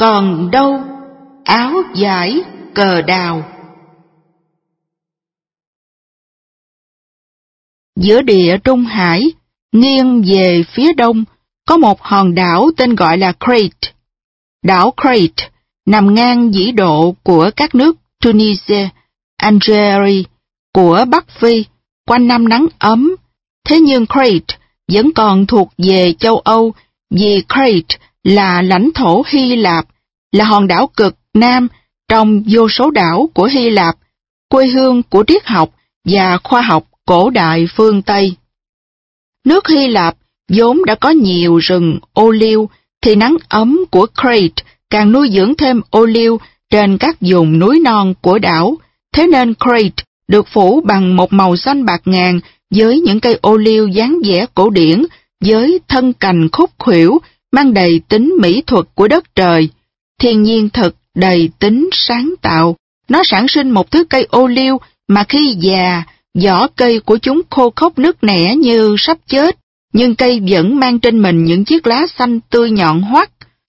còn đâu áo vải cờ đào. Giữa địa Trung Hải, nghiêng về phía đông, có một hòn đảo tên gọi là Crete. Đảo Crete nằm ngang vĩ độ của các nước Tunisia, Algeria của Bắc Phi, quanh năm nắng ấm. Thế nhưng Crete vẫn còn thuộc về châu Âu, vì Crete là lãnh thổ Hy Lạp, là hòn đảo cực nam trong vô số đảo của Hy Lạp, quê hương của triết học và khoa học cổ đại phương Tây. Nước Hy Lạp vốn đã có nhiều rừng ô liu, thì nắng ấm của Crete càng nuôi dưỡng thêm ô liu trên các vùng núi non của đảo. Thế nên Crete được phủ bằng một màu xanh bạc ngàn với những cây ô liu dáng vẻ cổ điển, với thân cành khúc khuỷu, mang đầy tính mỹ thuật của đất trời. Thiên nhiên thật đầy tính sáng tạo. Nó sản sinh một thứ cây ô liu mà khi già, vỏ cây của chúng khô khốc nứt nẻ như sắp chết, nhưng cây vẫn mang trên mình những chiếc lá xanh tươi nhọn hoắt.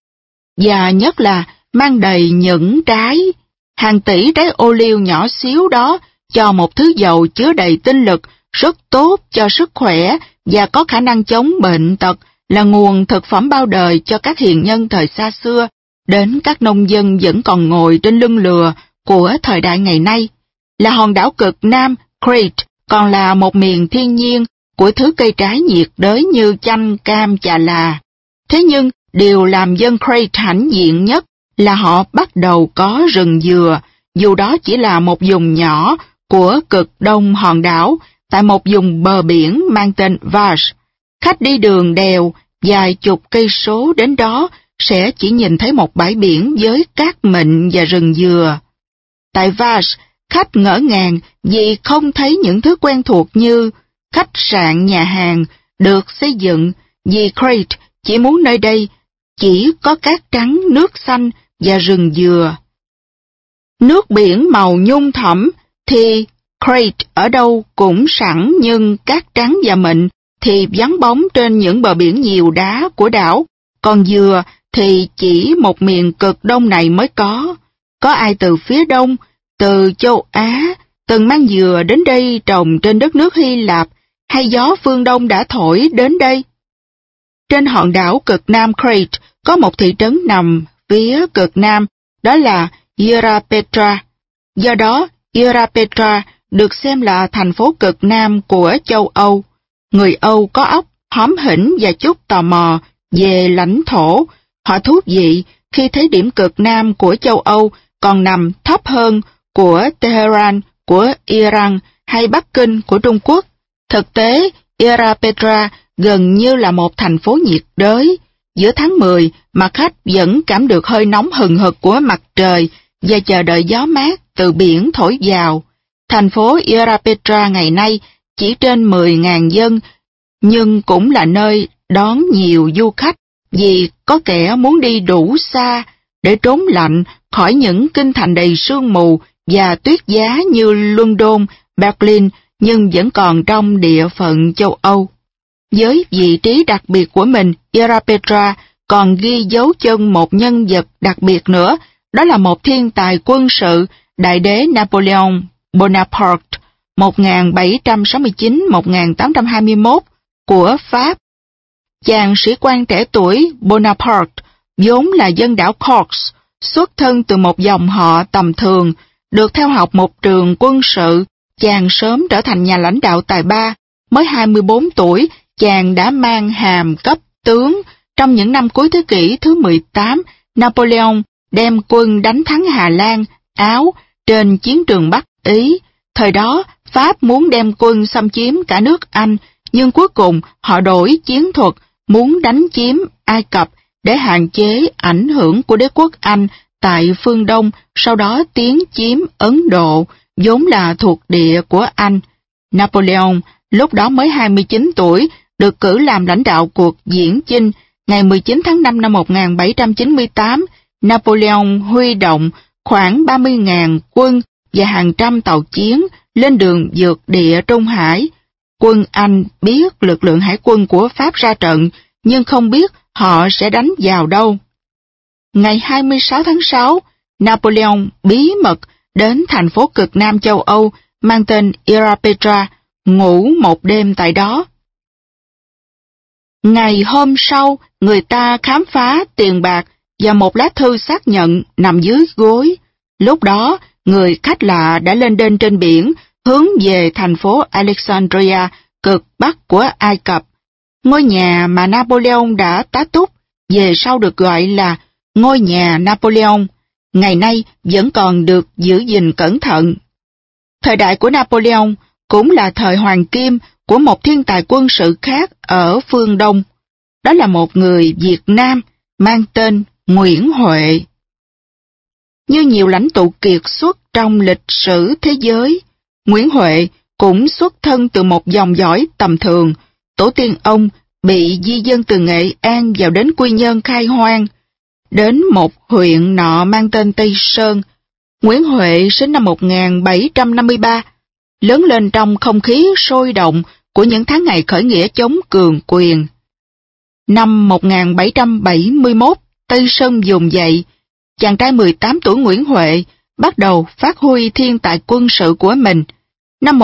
Và nhất là mang đầy những trái. Hàng tỷ trái ô liu nhỏ xíu đó cho một thứ dầu chứa đầy tinh lực, rất tốt cho sức khỏe và có khả năng chống bệnh tật, là nguồn thực phẩm bao đời cho các hiền nhân thời xa xưa, đến các nông dân vẫn còn ngồi trên lưng lừa của thời đại ngày nay. Là hòn đảo cực nam, Crete còn là một miền thiên nhiên của thứ cây trái nhiệt đới như chanh, cam, chà là. Thế nhưng, điều làm dân Crete hãnh diện nhất là họ bắt đầu có rừng dừa, dù đó chỉ là một vùng nhỏ của cực đông hòn đảo, tại một vùng bờ biển mang tên Vache. Khách đi đường đèo vài chục cây số đến đó sẽ chỉ nhìn thấy một bãi biển với cát mịn và rừng dừa. Tại Vache, khách ngỡ ngàng vì không thấy những thứ quen thuộc như khách sạn, nhà hàng được xây dựng, vì Crete chỉ muốn nơi đây chỉ có cát trắng, nước xanh và rừng dừa. Nước biển màu nhung thẫm thì Crete ở đâu cũng sẵn, nhưng cát trắng và mịn thì vắng bóng trên những bờ biển nhiều đá của đảo, còn dừa thì chỉ một miền cực đông này mới có. Có ai từ phía đông, từ châu Á, từng mang dừa đến đây trồng trên đất nước Hy Lạp, hay gió phương Đông đã thổi đến đây? Trên hòn đảo cực nam Crete có một thị trấn nằm phía cực nam, đó là Ierapetra. Do đó, Ierapetra được xem là thành phố cực nam của châu Âu. Người Âu có óc hóm hỉnh và chút tò mò về lãnh thổ. Họ thú vị khi thấy điểm cực nam của châu Âu còn nằm thấp hơn của Tehran, của Iran hay Bắc Kinh của Trung Quốc. Thực tế, Ierapetra gần như là một thành phố nhiệt đới. Giữa tháng 10 mà khách vẫn cảm được hơi nóng hừng hực của mặt trời và chờ đợi gió mát từ biển thổi vào. Thành phố Ierapetra ngày nay chỉ trên 10.000 dân, nhưng cũng là nơi đón nhiều du khách, vì có kẻ muốn đi đủ xa để trốn lạnh khỏi những kinh thành đầy sương mù và tuyết giá như London, Berlin, nhưng vẫn còn trong địa phận châu Âu. Với vị trí đặc biệt của mình, Ierapetra còn ghi dấu chân một nhân vật đặc biệt nữa, đó là một thiên tài quân sự, đại đế Napoleon Bonaparte, 1769-1821 của Pháp. Chàng sĩ quan trẻ tuổi Bonaparte vốn là dân đảo Corse, xuất thân từ một dòng họ tầm thường, được theo học một trường quân sự. Chàng sớm trở thành nhà lãnh đạo tài ba. Mới 24 tuổi, chàng đã mang hàm cấp tướng. Trong những năm cuối thế kỷ thứ 18, Napoleon đem quân đánh thắng Hà Lan, Áo trên chiến trường Bắc Ý. Thời đó, Pháp muốn đem quân xâm chiếm cả nước Anh, nhưng cuối cùng họ đổi chiến thuật, muốn đánh chiếm Ai Cập để hạn chế ảnh hưởng của đế quốc Anh tại phương Đông, sau đó tiến chiếm Ấn Độ, vốn là thuộc địa của Anh. Napoleon lúc đó mới 29 tuổi, được cử làm lãnh đạo cuộc diễn chinh. Ngày 19 tháng 5 năm 1798, Napoleon huy động khoảng 30.000 quân và hàng trăm tàu chiến lên đường vượt địa Trung Hải. Quân Anh biết lực lượng hải quân của Pháp ra trận, nhưng không biết họ sẽ đánh vào đâu. Ngày 26 tháng 6, Napoleon bí mật đến thành phố cực Nam châu Âu mang tên Ierapetra, ngủ một đêm tại đó. Ngày hôm sau, người ta khám phá tiền bạc và một lá thư xác nhận nằm dưới gối. Lúc đó, người khách lạ đã lên đên trên biển, hướng về thành phố Alexandria, cực bắc của Ai Cập. Ngôi nhà mà Napoleon đã tá túc, về sau được gọi là ngôi nhà Napoleon, ngày nay vẫn còn được giữ gìn cẩn thận. Thời đại của Napoleon cũng là thời hoàng kim của một thiên tài quân sự khác ở phương Đông. Đó là một người Việt Nam mang tên Nguyễn Huệ. Như nhiều lãnh tụ kiệt xuất trong lịch sử thế giới, Nguyễn Huệ cũng xuất thân từ một dòng dõi tầm thường. Tổ tiên ông bị di dân từ Nghệ An vào đến Quy Nhơn khai hoang, đến một huyện nọ mang tên Tây Sơn. Nguyễn Huệ sinh năm 1753, lớn lên trong không khí sôi động của những tháng ngày khởi nghĩa chống cường quyền. Năm 1771, Tây Sơn vùng dậy, chàng trai 18 tuổi Nguyễn Huệ bắt đầu phát huy thiên tài quân sự của mình. Năm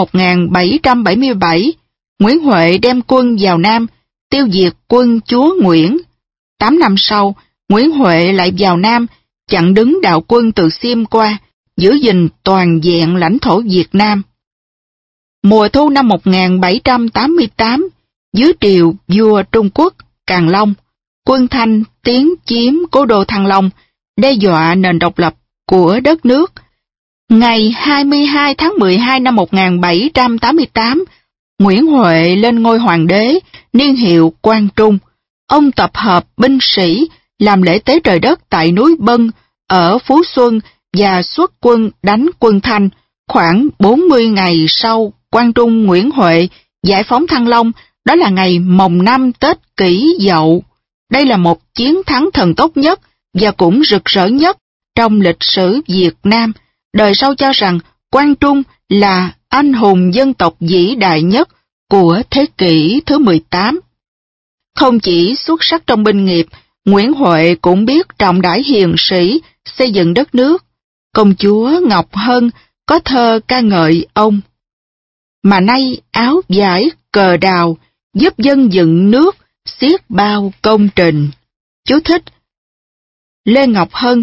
1777, Nguyễn Huệ đem quân vào Nam, tiêu diệt quân chúa Nguyễn. 8 năm sau, Nguyễn Huệ lại vào Nam, chặn đứng đạo quân từ Xiêm qua, giữ gìn toàn vẹn lãnh thổ Việt Nam. Mùa thu năm 1788, dưới triều vua Trung Quốc Càn Long, quân Thanh tiến chiếm cố đô Thăng Long, đe dọa nền độc lập của đất nước. Ngày 22 tháng 12 năm 1788, Nguyễn Huệ lên ngôi hoàng đế, niên hiệu Quang Trung. Ông tập hợp binh sĩ, làm lễ tế trời đất tại núi Bân ở Phú Xuân và xuất quân đánh quân Thanh. Khoảng 40 ngày sau, Quang Trung Nguyễn Huệ giải phóng Thăng Long, đó là ngày mồng 5 Tết Kỷ Dậu. Đây là một chiến thắng thần tốc nhất và cũng rực rỡ nhất trong lịch sử Việt Nam. Đời sau cho rằng Quang Trung là anh hùng dân tộc vĩ đại nhất của thế kỷ thứ 18. Không chỉ xuất sắc trong binh nghiệp, Nguyễn Huệ cũng biết trọng đãi hiền sĩ, xây dựng đất nước. Công chúa Ngọc Hân có thơ ca ngợi ông. Mà nay áo vải cờ đào, giúp dân dựng nước, xiết bao công trình. Chú thích: Lê Ngọc Hân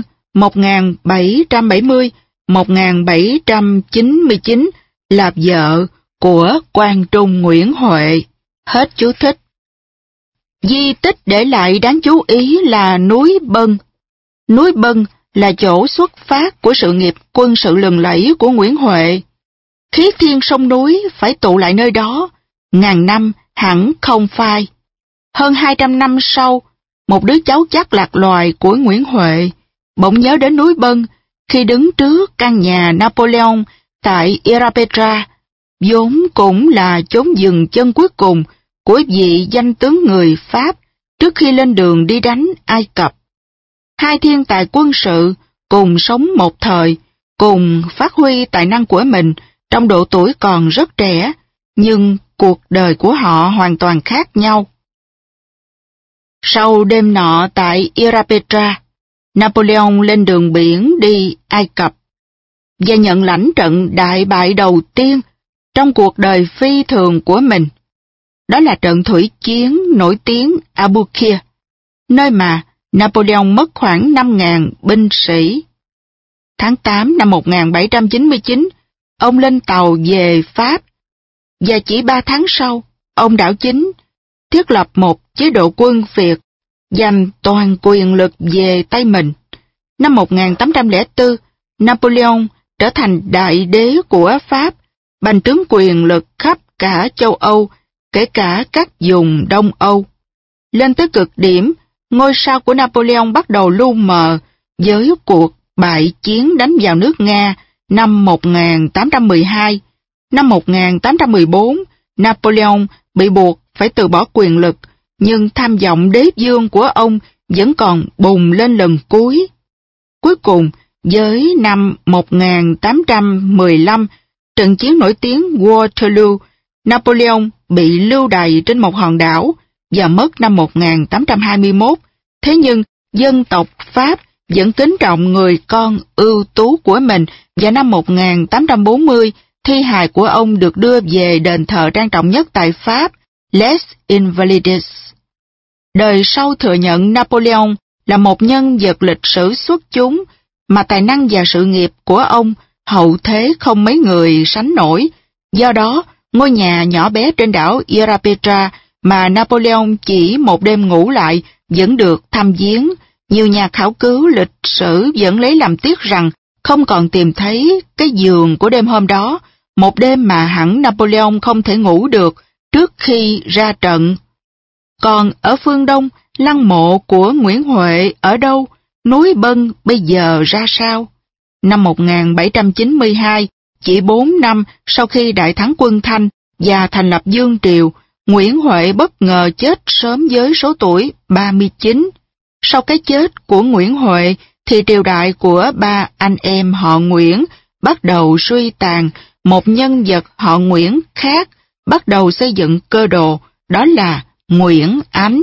1770-1799 là vợ của Quang Trung Nguyễn Huệ. Hết chú thích. Di tích để lại đáng chú ý là núi Bân. Núi Bân là chỗ xuất phát của sự nghiệp quân sự lừng lẫy của Nguyễn Huệ. Khí thiên sông núi phải tụ lại nơi đó, ngàn năm hẳn không phai. Hơn 200 năm sau, một đứa cháu chắc lạc loài của Nguyễn Huệ bỗng nhớ đến núi Bân khi đứng trước căn nhà Napoleon tại Ierapetra, vốn cũng là chốn dừng chân cuối cùng của vị danh tướng người Pháp trước khi lên đường đi đánh Ai Cập. Hai thiên tài quân sự cùng sống một thời, cùng phát huy tài năng của mình trong độ tuổi còn rất trẻ, nhưng cuộc đời của họ hoàn toàn khác nhau. Sau đêm nọ tại Ierapetra, Napoleon lên đường biển đi Ai Cập và nhận lãnh trận đại bại đầu tiên trong cuộc đời phi thường của mình. Đó là trận thủy chiến nổi tiếng Abukir, nơi mà Napoleon mất khoảng 5.000 binh sĩ. Tháng 8 năm 1799, ông lên tàu về Pháp, và chỉ 3 tháng sau, ông đảo chính, thiết lập một chế độ quân Việt, giành toàn quyền lực về tay mình. Năm 1804, Napoleon trở thành đại đế của Pháp, bành trướng quyền lực khắp cả châu Âu, kể cả các vùng Đông Âu. Lên tới cực điểm, ngôi sao của Napoleon bắt đầu lu mờ với cuộc bại chiến đánh vào nước Nga năm 1812. Năm 1814, Napoleon bị buộc phải từ bỏ quyền lực, nhưng tham vọng đế vương của ông vẫn còn bùng lên lần cuối. Cuối cùng, với năm 1815, trận chiến nổi tiếng Waterloo, Napoleon bị lưu đày trên một hòn đảo và mất năm 1821. Thế nhưng, dân tộc Pháp vẫn kính trọng người con ưu tú của mình, và năm 1840, thi hài của ông được đưa về đền thờ trang trọng nhất tại Pháp, Les Invalides. Đời sau thừa nhận Napoleon là một nhân vật lịch sử xuất chúng, mà tài năng và sự nghiệp của ông hậu thế không mấy người sánh nổi. Do đó, ngôi nhà nhỏ bé trên đảo Ierapetra mà Napoleon chỉ một đêm ngủ lại vẫn được thăm viếng. Nhiều nhà khảo cứu lịch sử vẫn lấy làm tiếc rằng không còn tìm thấy cái giường của đêm hôm đó, một đêm mà hẳn Napoleon không thể ngủ được trước khi ra trận. Còn ở phương Đông, lăng mộ của Nguyễn Huệ ở đâu? Núi Bân bây giờ ra sao? Năm 1792, chỉ 4 năm sau khi đại thắng quân Thanh và thành lập Dương Triều, Nguyễn Huệ bất ngờ chết sớm với số tuổi 39. Sau cái chết của Nguyễn Huệ thì triều đại của ba anh em họ Nguyễn bắt đầu suy tàn. Một nhân vật họ Nguyễn khác bắt đầu xây dựng cơ đồ, đó là Nguyễn Ánh.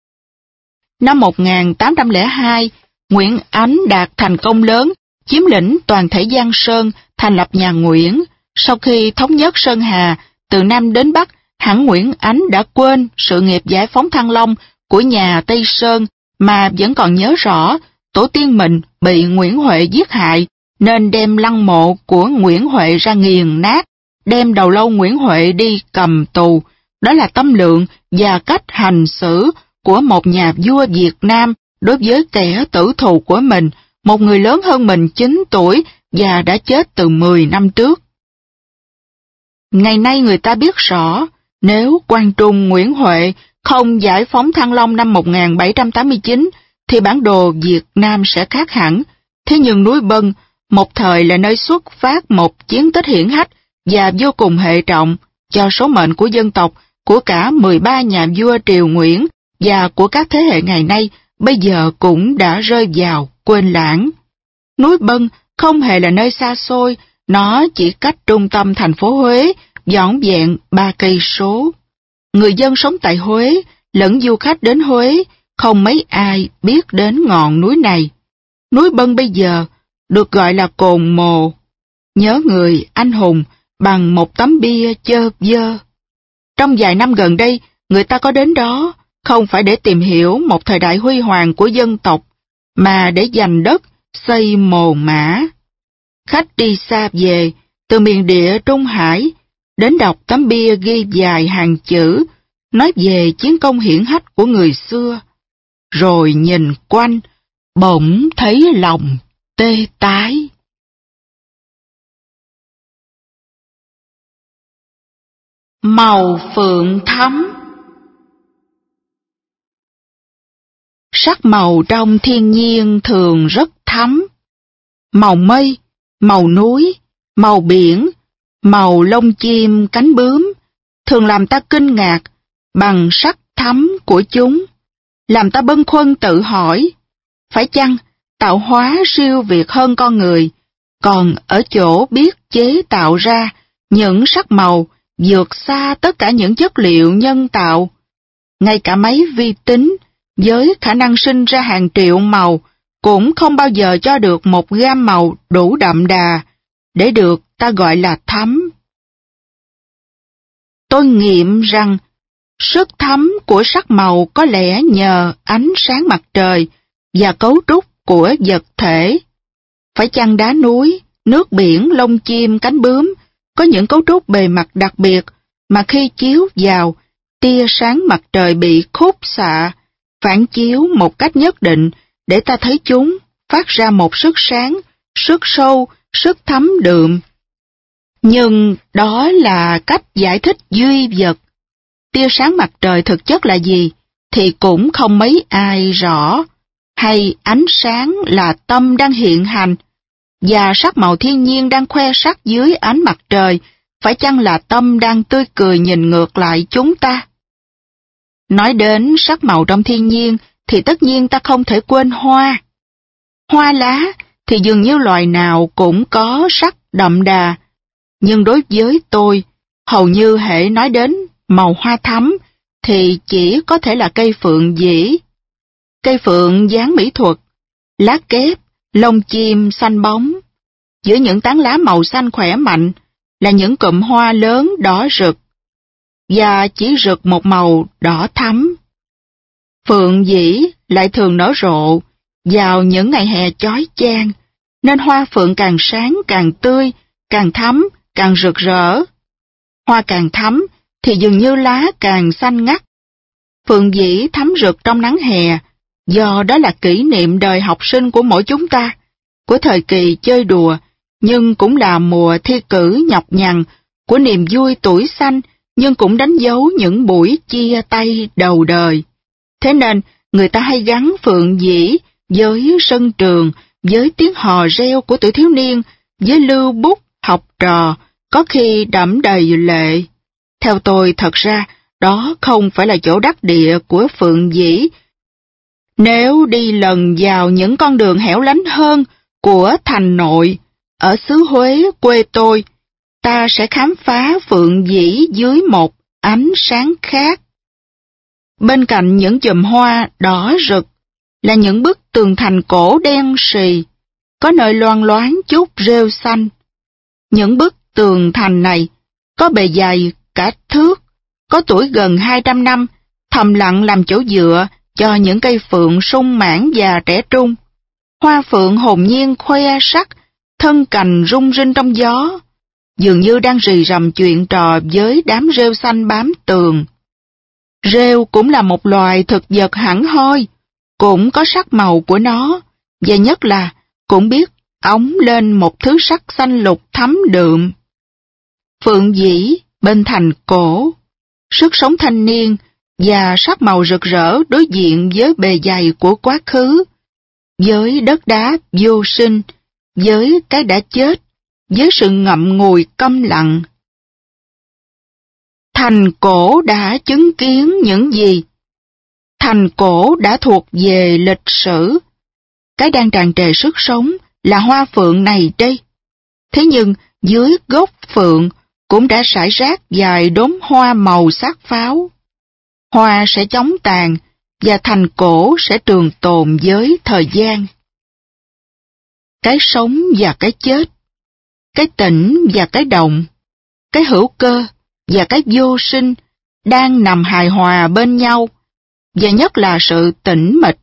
Năm 1802, Nguyễn Ánh đạt thành công lớn, chiếm lĩnh toàn thể Giang Sơn, thành lập nhà Nguyễn. Sau khi thống nhất Sơn Hà, từ Nam đến Bắc, hẳn Nguyễn Ánh đã quên sự nghiệp giải phóng Thăng Long của nhà Tây Sơn, mà vẫn còn nhớ rõ tổ tiên mình bị Nguyễn Huệ giết hại, nên đem lăng mộ của Nguyễn Huệ ra nghiền nát, đem đầu lâu Nguyễn Huệ đi cầm tù. Đó là tâm lượng và cách hành xử của một nhà vua Việt Nam đối với kẻ tử thù của mình, một người lớn hơn mình 9 tuổi và đã chết từ 10 năm trước. Ngày nay người ta biết rõ, nếu Quang Trung Nguyễn Huệ không giải phóng Thăng Long năm 1789, thì bản đồ Việt Nam sẽ khác hẳn. Thế nhưng núi Bân, một thời là nơi xuất phát một chiến tích hiển hách và vô cùng hệ trọng cho số mệnh của dân tộc, của cả 13 nhà vua triều Nguyễn và của các thế hệ ngày nay, bây giờ cũng đã rơi vào quên lãng. Núi Bân không hề là nơi xa xôi, nó chỉ cách trung tâm thành phố Huế vỏn vẹn 3 cây số. Người dân sống tại Huế lẫn du khách đến Huế không mấy ai biết đến ngọn núi này. Núi Bân bây giờ được gọi là Cồn Mồ, nhớ người anh hùng bằng một tấm bia chơ vơ. Trong vài năm gần đây, người ta có đến đó không phải để tìm hiểu một thời đại huy hoàng của dân tộc, mà để giành đất, xây mồ mã. Khách đi xa về, từ miền địa Trung Hải, đến đọc tấm bia ghi dài hàng chữ, nói về chiến công hiển hách của người xưa. Rồi nhìn quanh, bỗng thấy lòng tê tái. Màu phượng thắm. Sắc màu trong thiên nhiên thường rất thắm. Màu mây, màu núi, màu biển, màu lông chim cánh bướm thường làm ta kinh ngạc bằng sắc thắm của chúng, làm ta bâng khuâng tự hỏi, phải chăng tạo hóa siêu việt hơn con người, còn ở chỗ biết chế tạo ra những sắc màu vượt xa tất cả những chất liệu nhân tạo. Ngay cả máy vi tính với khả năng sinh ra hàng triệu màu cũng không bao giờ cho được một gam màu đủ đậm đà để được ta gọi là thắm. Tôi nghiệm rằng sức thắm của sắc màu có lẽ nhờ ánh sáng mặt trời và cấu trúc của vật thể. Phải chăng đá núi, nước biển, lông chim, cánh bướm có những cấu trúc bề mặt đặc biệt mà khi chiếu vào, tia sáng mặt trời bị khúc xạ, phản chiếu một cách nhất định để ta thấy chúng phát ra một sức sáng, sức sâu, sức thấm đượm. Nhưng đó là cách giải thích duy vật. Tia sáng mặt trời thực chất là gì thì cũng không mấy ai rõ. Hay ánh sáng là tâm đang hiện hành, và sắc màu thiên nhiên đang khoe sắc dưới ánh mặt trời, phải chăng là tâm đang tươi cười nhìn ngược lại chúng ta? Nói đến sắc màu trong thiên nhiên thì tất nhiên ta không thể quên hoa. Hoa lá thì dường như loài nào cũng có sắc đậm đà, nhưng đối với tôi, hầu như hễ nói đến màu hoa thắm thì chỉ có thể là cây phượng dĩ. Cây phượng dáng mỹ thuật, lá kép, lông chim xanh bóng. Giữa những tán lá màu xanh khỏe mạnh là những cụm hoa lớn đỏ rực, và chỉ rực một màu đỏ thắm. Phượng dĩ lại thường nở rộ vào những ngày hè chói chang, nên hoa phượng càng sáng càng tươi, càng thắm, càng rực rỡ. Hoa càng thắm thì dường như lá càng xanh ngắt. Phượng dĩ thắm rực trong nắng hè, do đó là kỷ niệm đời học sinh của mỗi chúng ta, của thời kỳ chơi đùa, nhưng cũng là mùa thi cử nhọc nhằn, của niềm vui tuổi xanh, nhưng cũng đánh dấu những buổi chia tay đầu đời. Thế nên, người ta hay gắn phượng dĩ với sân trường, với tiếng hò reo của tuổi thiếu niên, với lưu bút học trò, có khi đẫm đầy lệ. Theo tôi, thật ra, đó không phải là chỗ đắc địa của phượng dĩ. Nếu đi lần vào những con đường hẻo lánh hơn của thành nội, ở xứ Huế quê tôi, ta sẽ khám phá phượng dĩ dưới một ánh sáng khác. Bên cạnh những chùm hoa đỏ rực là những bức tường thành cổ đen sì, có nơi loang loáng chút rêu xanh. Những bức tường thành này có bề dày cả thước, có tuổi gần 200 năm, thầm lặng làm chỗ dựa cho những cây phượng sung mãn và trẻ trung. Hoa phượng hồn nhiên khoe sắc, thân cành rung rinh trong gió, dường như đang rì rầm chuyện trò với đám rêu xanh bám tường. Rêu cũng là một loài thực vật hẳn hoi, cũng có sắc màu của nó, và nhất là cũng biết óng lên một thứ sắc xanh lục thắm đượm. Phượng dĩ bên thành cổ, sức sống thanh niên và sắc màu rực rỡ đối diện với bề dày của quá khứ, với đất đá vô sinh, với cái đã chết, với sự ngậm ngùi câm lặng. Thành cổ đã chứng kiến những gì? Thành cổ đã thuộc về lịch sử. Cái đang tràn trề sức sống là hoa phượng này đây. Thế nhưng dưới gốc phượng cũng đã rải rác vài đốm hoa màu xác pháo. Hoa sẽ chóng tàn và thành cổ sẽ trường tồn với thời gian. Cái sống và cái chết, cái tĩnh và cái động, cái hữu cơ và cái vô sinh đang nằm hài hòa bên nhau, và nhất là sự tĩnh mịch.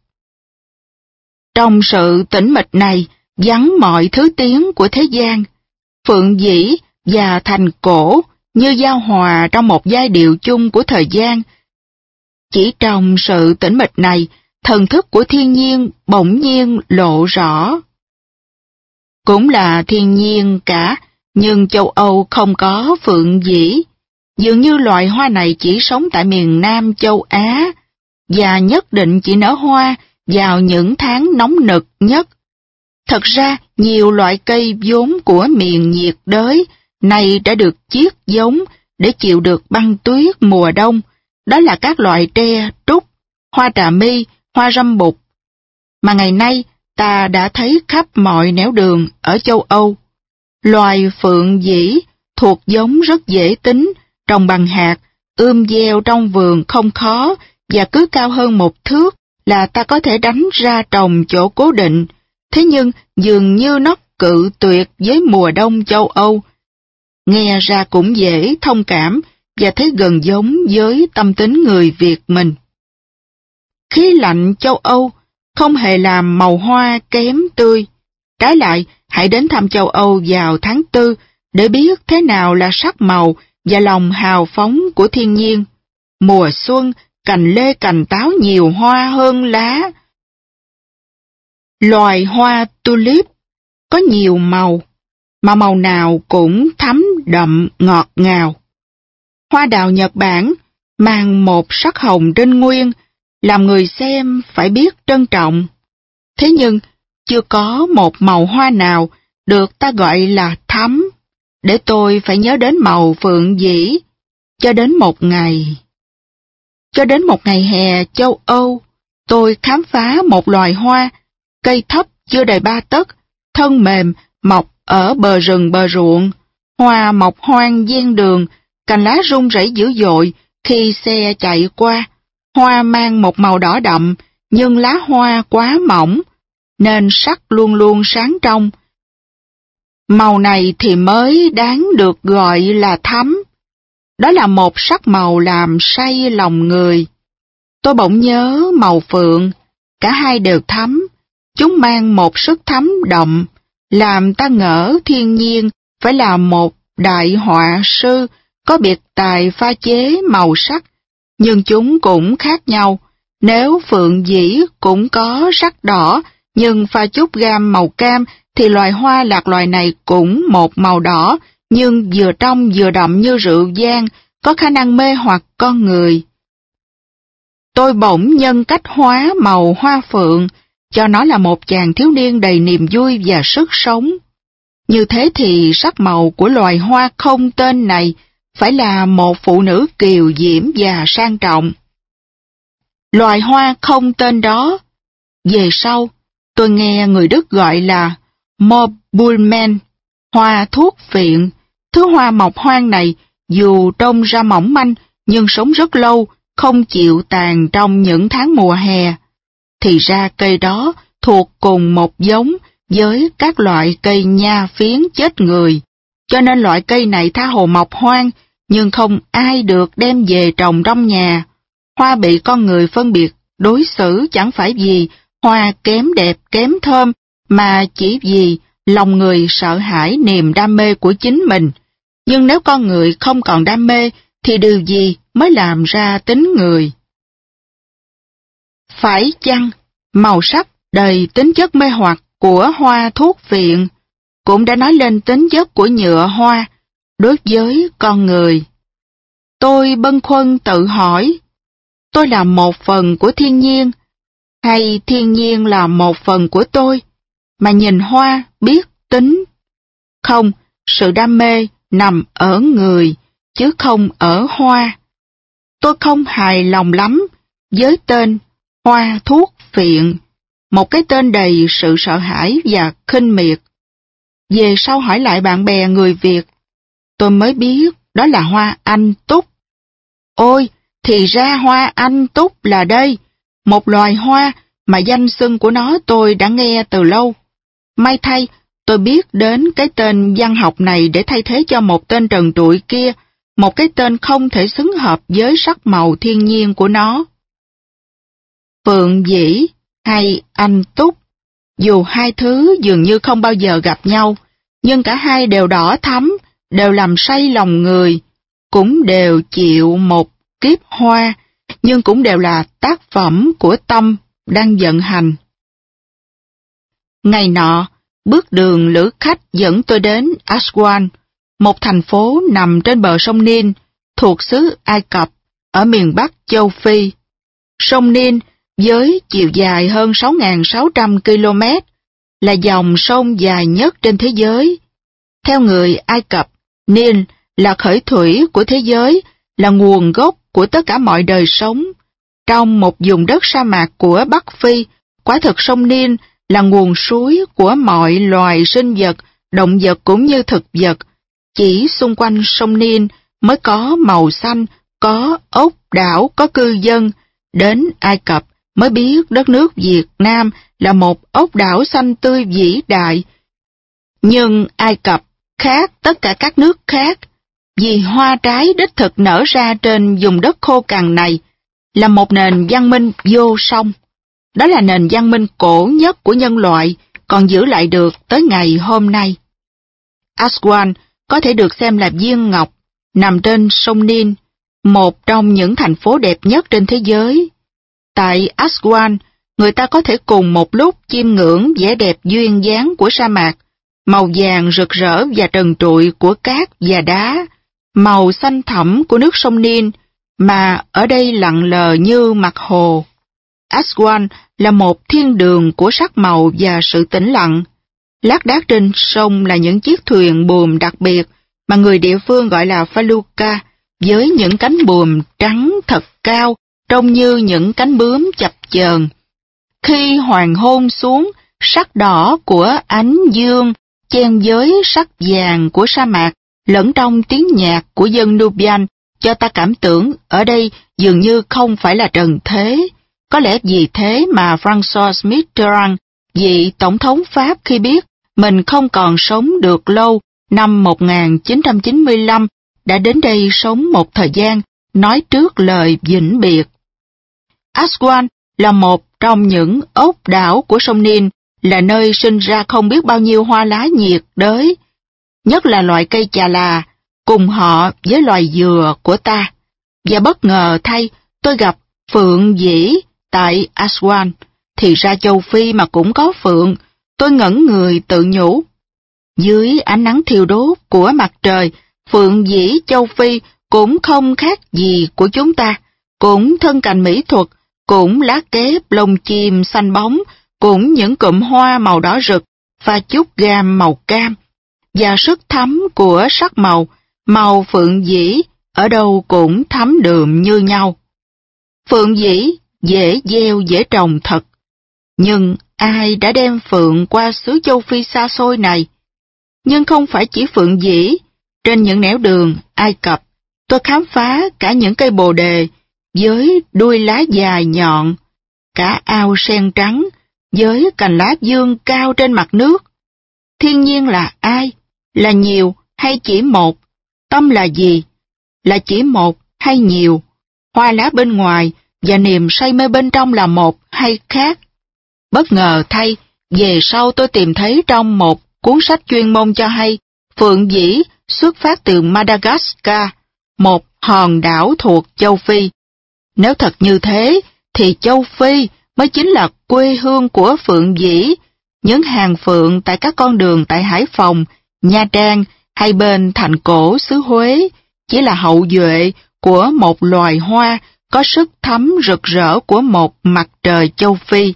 Trong sự tĩnh mịch này vắng mọi thứ tiếng của thế gian, phượng dĩ và thành cổ như giao hòa trong một giai điệu chung của thời gian. Chỉ trong sự tĩnh mịch này, thần thức của thiên nhiên bỗng nhiên lộ rõ. Cũng là thiên nhiên cả, nhưng châu Âu không có phượng dĩ. Dường như loài hoa này chỉ sống tại miền Nam châu Á, và nhất định chỉ nở hoa vào những tháng nóng nực nhất. Thật ra, nhiều loại cây vốn của miền nhiệt đới này đã được chiết giống để chịu được băng tuyết mùa đông. Đó là các loại tre, trúc, hoa trà mi, hoa râm bụt, mà ngày nay ta đã thấy khắp mọi nẻo đường ở châu Âu. Loài phượng dĩ thuộc giống rất dễ tính, trồng bằng hạt, gieo trong vườn không khó, và cứ cao hơn một thước là ta có thể đánh ra trồng chỗ cố định. Thế nhưng dường như nó cự tuyệt với mùa đông châu Âu. Nghe ra cũng dễ thông cảm và thấy gần giống với tâm tính người Việt mình. Khí lạnh châu Âu không hề làm màu hoa kém tươi. Trái lại, hãy đến thăm châu Âu vào tháng 4 để biết thế nào là sắc màu và lòng hào phóng của thiên nhiên. Mùa xuân, cành lê cành táo nhiều hoa hơn lá. Loài hoa tulip có nhiều màu, mà màu nào cũng thắm đậm ngọt ngào. Hoa đào Nhật Bản mang một sắc hồng trên nguyên, làm người xem phải biết trân trọng. Thế nhưng, chưa có một màu hoa nào được ta gọi là thắm, để tôi phải nhớ đến màu phượng dĩ. Cho đến một ngày hè châu Âu, tôi khám phá một loài hoa, cây thấp chưa đầy 3 tấc, thân mềm, mọc ở bờ rừng bờ ruộng. Hoa mọc hoang ven đường, cành lá rung rẩy dữ dội khi xe chạy qua. Hoa mang một màu đỏ đậm, nhưng lá hoa quá mỏng, nên sắc luôn luôn sáng trong. Màu này thì mới đáng được gọi là thắm. Đó là một sắc màu làm say lòng người. Tôi bỗng nhớ màu phượng, cả hai đều thắm. Chúng mang một sức thấm đậm, làm ta ngỡ thiên nhiên phải là một đại họa sư có biệt tài pha chế màu sắc, nhưng chúng cũng khác nhau. Nếu phượng dĩ cũng có sắc đỏ, nhưng pha chút gam màu cam, thì loài hoa lạc loài này cũng một màu đỏ, nhưng vừa trong vừa đậm như rượu vang, có khả năng mê hoặc con người. Tôi bỗng nhân cách hóa màu hoa phượng, cho nó là một chàng thiếu niên đầy niềm vui và sức sống. Như thế thì sắc màu của loài hoa không tên này phải là một phụ nữ kiều diễm và sang trọng. Loài hoa không tên đó, về sau, tôi nghe người Đức gọi là Morbulmen, hoa thuốc phiện. Thứ hoa mọc hoang này, dù trông ra mỏng manh, nhưng sống rất lâu, không chịu tàn trong những tháng mùa hè. Thì ra cây đó thuộc cùng một giống với các loại cây nha phiến chết người, cho nên loại cây này tha hồ mọc hoang, nhưng không ai được đem về trồng trong nhà. Hoa bị con người phân biệt, đối xử chẳng phải vì hoa kém đẹp kém thơm, mà chỉ vì lòng người sợ hãi niềm đam mê của chính mình. Nhưng nếu con người không còn đam mê, thì điều gì mới làm ra tính người? Phải chăng màu sắc đầy tính chất mê hoặc của hoa thuốc phiện cũng đã nói lên tính chất của nhựa hoa đối với con người? Tôi bâng khuâng tự hỏi, tôi là một phần của thiên nhiên, hay thiên nhiên là một phần của tôi, mà nhìn hoa biết tính? Không, sự đam mê nằm ở người, chứ không ở hoa. Tôi không hài lòng lắm với tên hoa thuốc phiện, một cái tên đầy sự sợ hãi và khinh miệt. Về sau hỏi lại bạn bè người Việt, tôi mới biết đó là hoa anh túc. Ôi, thì ra hoa anh túc là đây, một loài hoa mà danh xưng của nó tôi đã nghe từ lâu. May thay, tôi biết đến cái tên văn học này để thay thế cho một tên trần trụi kia, một cái tên không thể xứng hợp với sắc màu thiên nhiên của nó. Phượng dĩ hay anh túc, dù hai thứ dường như không bao giờ gặp nhau, nhưng cả hai đều đỏ thắm, đều làm say lòng người, cũng đều chịu một kiếp hoa, nhưng cũng đều là tác phẩm của tâm đang vận hành. Ngày nọ, bước đường lữ khách dẫn tôi đến Aswan, một thành phố nằm trên bờ sông Nin, thuộc xứ Ai Cập, ở miền Bắc châu Phi. Sông Nin, với chiều dài hơn 6.600 km, là dòng sông dài nhất trên thế giới. Theo người Ai Cập, Nil là khởi thủy của thế giới, là nguồn gốc của tất cả mọi đời sống. Trong một vùng đất sa mạc của Bắc Phi, quả thực sông Nin là nguồn suối của mọi loài sinh vật, động vật cũng như thực vật. Chỉ xung quanh sông Nin mới có màu xanh, có ốc đảo, có cư dân. Đến Ai Cập mới biết đất nước Việt Nam là một ốc đảo xanh tươi vĩ đại. Nhưng Ai Cập khác tất cả các nước khác, vì hoa trái đích thực nở ra trên vùng đất khô cằn này, là một nền văn minh vô song. Đó là nền văn minh cổ nhất của nhân loại, còn giữ lại được tới ngày hôm nay. Aswan có thể được xem là viên ngọc, nằm trên sông Nin, một trong những thành phố đẹp nhất trên thế giới. Tại Aswan, người ta có thể cùng một lúc chiêm ngưỡng vẻ đẹp duyên dáng của sa mạc, màu vàng rực rỡ và trần trụi của cát và đá, màu xanh thẳm của nước sông Nin, mà ở đây lặng lờ như mặt hồ. Aswan là một thiên đường của sắc màu và sự tĩnh lặng. Lác đác trên sông là những chiếc thuyền buồm đặc biệt mà người địa phương gọi là felucca, với những cánh buồm trắng thật cao, trông như những cánh bướm chập chờn. Khi hoàng hôn xuống, sắc đỏ của ánh dương chen với sắc vàng của sa mạc, lẫn trong tiếng nhạc của dân Nubian, cho ta cảm tưởng ở đây dường như không phải là trần thế. Có lẽ vì thế mà François Mitterrand vị Tổng thống Pháp khi biết mình không còn sống được lâu năm 1995 đã đến đây sống một thời gian, nói trước lời vĩnh biệt. Aswan là một trong những ốc đảo của sông Nin, là nơi sinh ra không biết bao nhiêu hoa lá nhiệt đới, nhất là loại cây chà là, cùng họ với loài dừa của ta. Và bất ngờ thay, tôi gặp phượng dĩ tại Aswan. Thì ra châu Phi mà cũng có phượng, tôi ngẩn người tự nhủ. Dưới ánh nắng thiêu đốt của mặt trời, phượng dĩ châu Phi cũng không khác gì của chúng ta, cũng thân cành mỹ thuật, cũng lá kép lông chim xanh bóng, cũng những cụm hoa màu đỏ rực và chút gam màu cam. Và sức thấm của sắc màu, màu phượng dĩ ở đâu cũng thấm đượm như nhau. Phượng dĩ dễ gieo dễ trồng thật. Nhưng ai đã đem phượng qua xứ châu Phi xa xôi này? Nhưng không phải chỉ phượng dĩ, trên những nẻo đường Ai Cập, tôi khám phá cả những cây bồ đề với đuôi lá dài nhọn, cả ao sen trắng với cành lá dương cao trên mặt nước. Thiên nhiên là ai? Là nhiều hay chỉ một? Tâm là gì? Là chỉ một hay nhiều? Hoa lá bên ngoài và niềm say mê bên trong là một hay khác? Bất ngờ thay, về sau tôi tìm thấy trong một cuốn sách chuyên môn cho hay, phượng dĩ xuất phát từ Madagascar, một hòn đảo thuộc châu Phi. Nếu thật như thế, thì châu Phi mới chính là quê hương của phượng dĩ. Những hàng phượng tại các con đường tại Hải Phòng, Nha Trang hay bên thành cổ xứ Huế chỉ là hậu duệ của một loài hoa có sức thấm rực rỡ của một mặt trời châu Phi.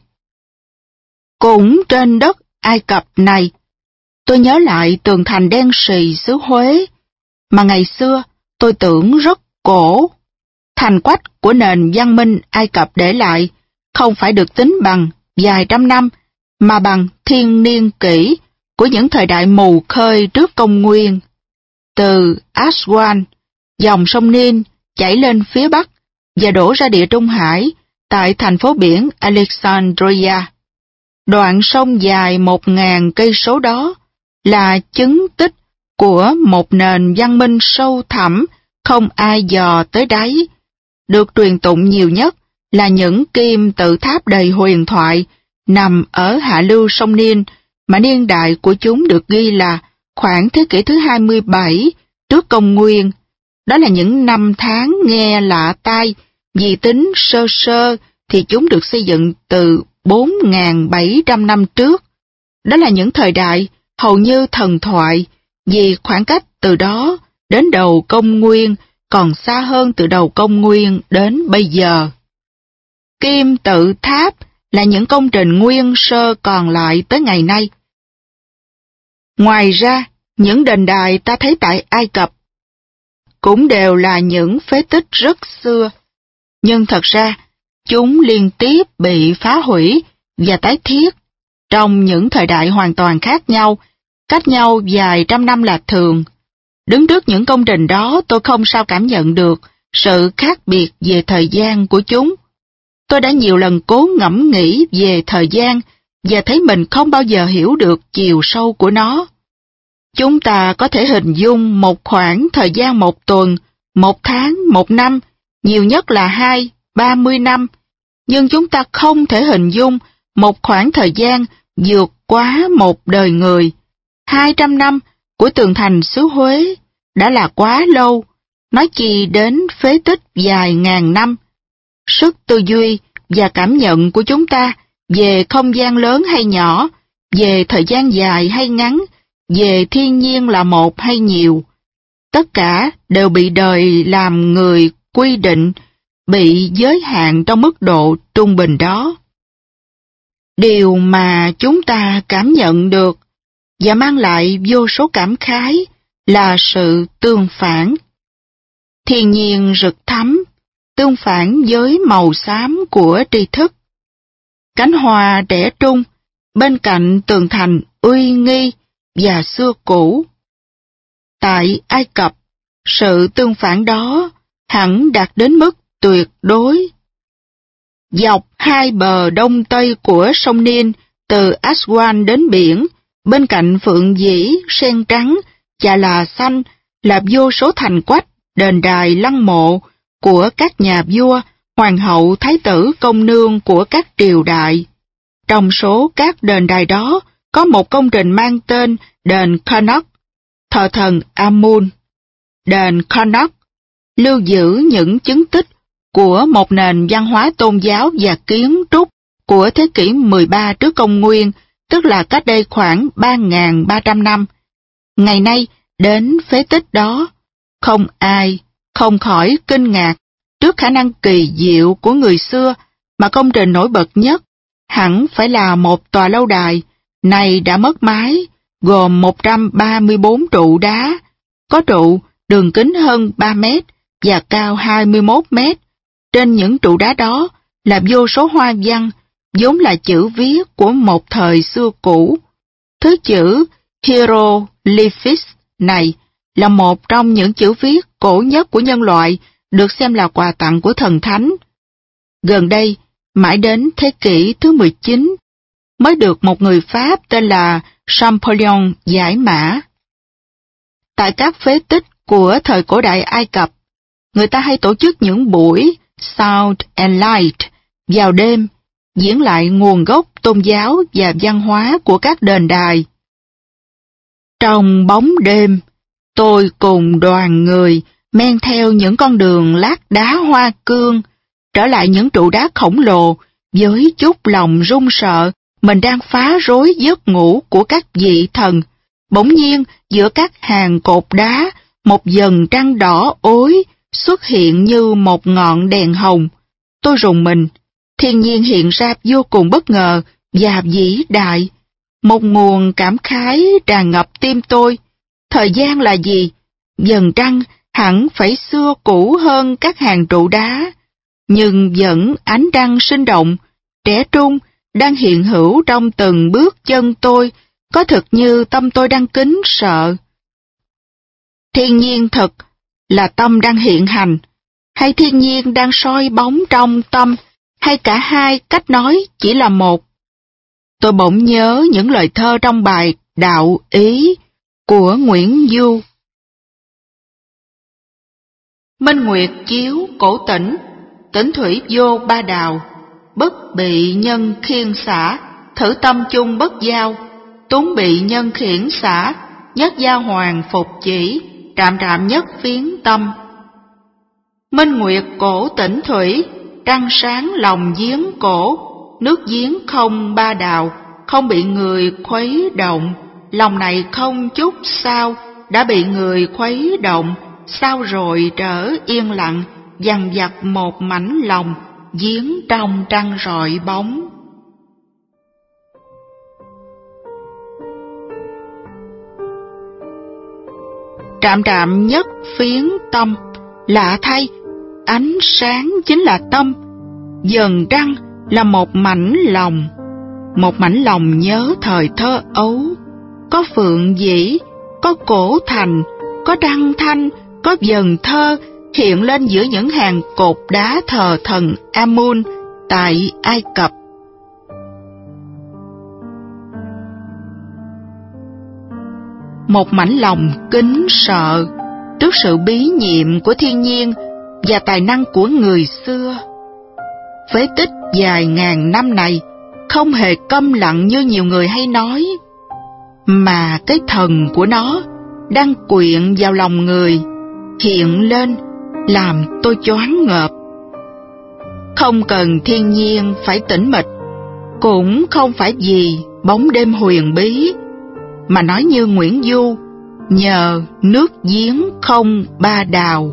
Cũng trên đất Ai Cập này, tôi nhớ lại tường thành đen sì xứ Huế, mà ngày xưa tôi tưởng rất cổ. Thành quách của nền văn minh Ai Cập để lại không phải được tính bằng vài trăm năm, mà bằng thiên niên kỷ của những thời đại mù khơi trước công nguyên. Từ Aswan, dòng sông Nin chảy lên phía bắc và đổ ra địa Trung Hải tại thành phố biển Alexandria. Đoạn sông dài 1.000 cây số đó là chứng tích của một nền văn minh sâu thẳm không ai dò tới đáy. Được truyền tụng nhiều nhất là những kim tự tháp đầy huyền thoại nằm ở hạ lưu sông Nin, mà niên đại của chúng được ghi là khoảng thế kỷ thứ 27 trước công nguyên. Đó là những năm tháng nghe lạ tai, vì tính sơ sơ thì chúng được xây dựng từ 4.700 năm trước. Đó là những thời đại hầu như thần thoại, vì khoảng cách từ đó đến đầu công nguyên còn xa hơn từ đầu công nguyên đến bây giờ. Kim tự tháp là những công trình nguyên sơ còn lại tới ngày nay. Ngoài ra, những đền đài ta thấy tại Ai Cập cũng đều là những phế tích rất xưa, nhưng thật ra chúng liên tiếp bị phá hủy và tái thiết trong những thời đại hoàn toàn khác nhau, cách nhau vài trăm năm là thường. Đứng trước những công trình đó, tôi không sao cảm nhận được sự khác biệt về thời gian của chúng. Tôi đã nhiều lần cố ngẫm nghĩ về thời gian và thấy mình không bao giờ hiểu được chiều sâu của nó. Chúng ta có thể hình dung một khoảng thời gian 1 tuần, 1 tháng, 1 năm, nhiều nhất là 20-30 năm, nhưng chúng ta không thể hình dung một khoảng thời gian vượt quá một đời người. 200 năm của tường thành xứ Huế đã là quá lâu, nói chi đến phế tích vài ngàn năm. Sức tư duy và cảm nhận của chúng ta về không gian lớn hay nhỏ, về thời gian dài hay ngắn, về thiên nhiên là một hay nhiều, tất cả đều bị đời làm người quy định, bị giới hạn trong mức độ trung bình đó. Điều mà chúng ta cảm nhận được và mang lại vô số cảm khái là sự tương phản. Thiên nhiên rực thắm, tương phản với màu xám của tri thức. Cánh hoa trẻ trung, bên cạnh tường thành uy nghi và xưa cũ. Tại Ai Cập, sự tương phản đó hẳn đạt đến mức tuyệt đối. Dọc hai bờ đông tây của sông Nin Từ Aswan đến biển, bên cạnh Phượng Dĩ, Sen Trắng, Chà Là Xanh là vô số thành quách, đền đài lăng mộ của các nhà vua, hoàng hậu, thái tử, công nương của các triều đại. Trong số các đền đài đó, có một công trình mang tên đền Karnak, thờ thần Amun. Đền Karnak lưu giữ những chứng tích của một nền văn hóa tôn giáo và kiến trúc của thế kỷ 13 trước công nguyên, tức là cách đây khoảng 3.300 năm. Ngày nay, đến phế tích đó, không ai không khỏi kinh ngạc trước khả năng kỳ diệu của người xưa, mà công trình nổi bật nhất hẳn phải là một tòa lâu đài, này đã mất mái, gồm 134 trụ đá, có trụ đường kính hơn 3 mét và cao 21 mét. Trên những trụ đá đó là vô số hoa văn, vốn là chữ viết của một thời xưa cũ. Thứ chữ hieroglyphics này là một trong những chữ viết cổ nhất của nhân loại, được xem là quà tặng của thần thánh. Gần đây, mãi đến thế kỷ thứ 19, mới được một người Pháp tên là Champollion giải mã. Tại các phế tích của thời cổ đại Ai Cập, người ta hay tổ chức những buổi Sound and Light vào đêm, diễn lại nguồn gốc tôn giáo và văn hóa của các đền đài. Trong bóng đêm, tôi cùng đoàn người men theo những con đường lát đá hoa cương, trở lại những trụ đá khổng lồ với chút lòng run sợ mình đang phá rối giấc ngủ của các vị thần. Bỗng nhiên, giữa các hàng cột đá, một vầng trăng đỏ ối xuất hiện như một ngọn đèn hồng. Tôi rùng mình, thiên nhiên hiện ra vô cùng bất ngờ và vĩ đại. Một nguồn cảm khái tràn ngập tim tôi. Thời gian là gì? Vầng trăng hẳn phải xưa cũ hơn các hàng trụ đá, nhưng vẫn ánh trăng sinh động, trẻ trung, đang hiện hữu trong từng bước chân tôi, có thực như tâm tôi đang kính sợ. Thiên nhiên thực là tâm đang hiện hành, hay thiên nhiên đang soi bóng trong tâm, hay cả hai cách nói chỉ là một? Tôi bỗng nhớ những lời thơ trong bài Đạo Ý của Nguyễn Du. Minh nguyệt chiếu cổ tỉnh, tỉnh thủy vô ba đào, bất bị nhân khiên xả, thử tâm chung bất giao, tốn bị nhân khiển xả, nhất giao hoàng phục chỉ, trạm trạm nhất phiến tâm. Minh nguyệt cổ tỉnh thủy, trăng sáng lòng giếng cổ, nước giếng không ba đào, không bị người khuấy động, lòng này không chút sao, đã bị người khuấy động, sao rồi trở yên lặng, dằn vặt một mảnh lòng, giếng trong trăng rọi bóng. Trạm trạm nhất phiến tâm, lạ thay, ánh sáng chính là tâm, vầng trăng là một mảnh lòng nhớ thời thơ ấu, có Phượng Dĩ, có cổ thành, có đăng thanh, có vần thơ hiện lên giữa những hàng cột đá thờ thần Amun tại Ai Cập. Một mảnh lòng kính sợ trước sự bí nhiệm của thiên nhiên và tài năng của người xưa. Phế tích dài ngàn năm này không hề câm lặng như nhiều người hay nói, mà cái thần của nó đang quyện vào lòng người, hiện lên làm tôi choáng ngợp. Không cần thiên nhiên phải tĩnh mịch, cũng không phải vì bóng đêm huyền bí, mà nói như Nguyễn Du, nhờ nước giếng không ba đào.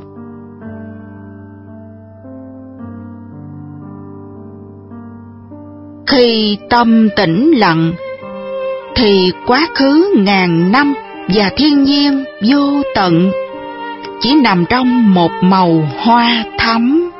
Khi tâm tĩnh lặng, thì quá khứ ngàn năm và thiên nhiên vô tận chỉ nằm trong một màu hoa thắm.